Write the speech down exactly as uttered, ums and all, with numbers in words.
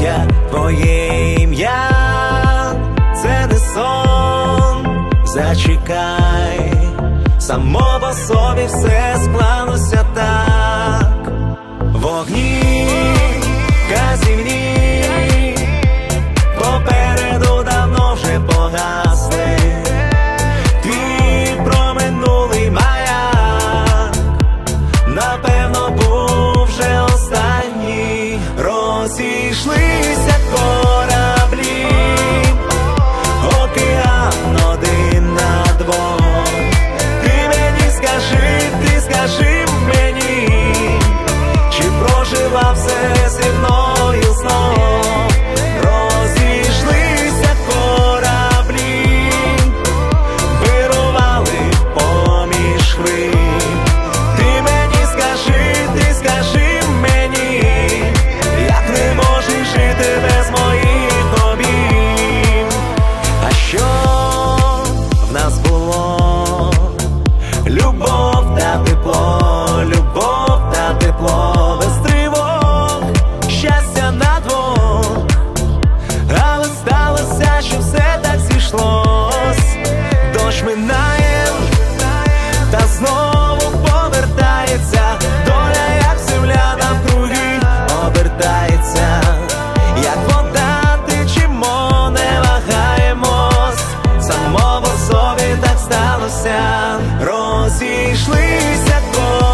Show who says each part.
Speaker 1: я, твоє ім'я, це не сон, зачекай, само по собі все склалося так. Вогні казівні попереду давно вже погасли, твій проминулий маяк напевно був вже останній. Розійшлися кораблі, океан один на двох. Ти мені скажи, ти скажи мені, чи прожила все зі мною знов? Розійшлися кораблі, вирували поміж хвиль. Ти мені скажи, ти скажи мені, як не можеш жити без моїх обійм. А що в нас було? Любов та тепло, любов та тепло, без тривог, щастя на двох. Але сталося, що все так зійшлось. Дощ минає, та знову повертається. Доля, як земля навкруги, обертається. Як вода течемо, не вагаємось. Само по собі так сталося. Розійшлися кораблі,